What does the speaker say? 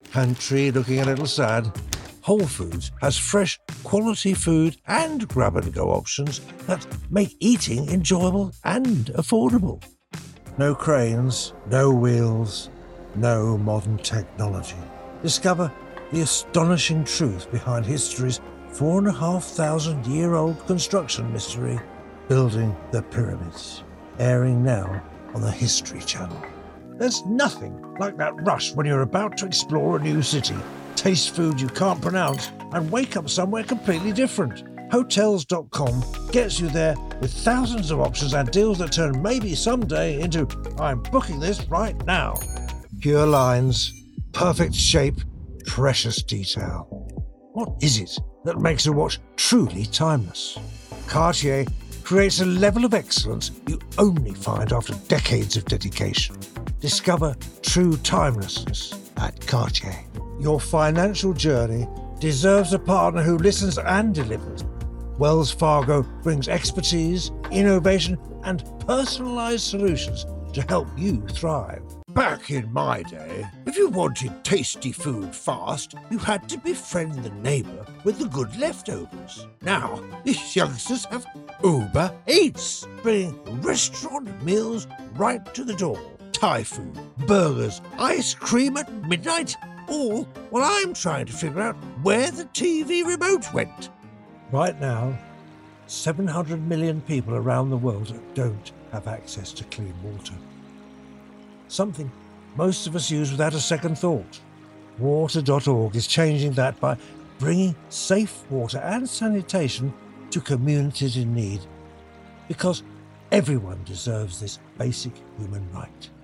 Pantry looking a little sad? Whole Foods has fresh, quality food and grab-and-go options that make eating enjoyable and affordable. No cranes, no wheels, no modern technology. Discover the astonishing truth behind history's 4,500-year-old construction mystery, Building the Pyramids. Airing now on the History Channel. There's nothing like that rush when you're about to explore a new city, taste food you can't pronounce, and wake up somewhere completely different. Hotels.com gets you there with thousands of options and deals that turn maybe someday into I'm booking this right now. Pure lines, perfect shape, precious detail. What is it that makes a watch truly timeless? Cartier creates a level of excellence you only find after decades of dedication. Discover true timelessness at Cartier. Your financial journey deserves a partner who listens and delivers. Wells Fargo brings expertise, innovation, and personalized solutions to help you thrive. Back in my day, if you wanted tasty food fast, you had to befriend the neighbour with the good leftovers. Now, these youngsters have Uber Eats, bringing restaurant meals right to the door. Thai food, burgers, ice cream at midnight, all while I'm trying to figure out where the TV remote went. Right now, 700 million people around the world don't have access to clean water. Something most of us use without a second thought. Water.org is changing that by bringing safe water and sanitation to communities in need, because everyone deserves this basic human right.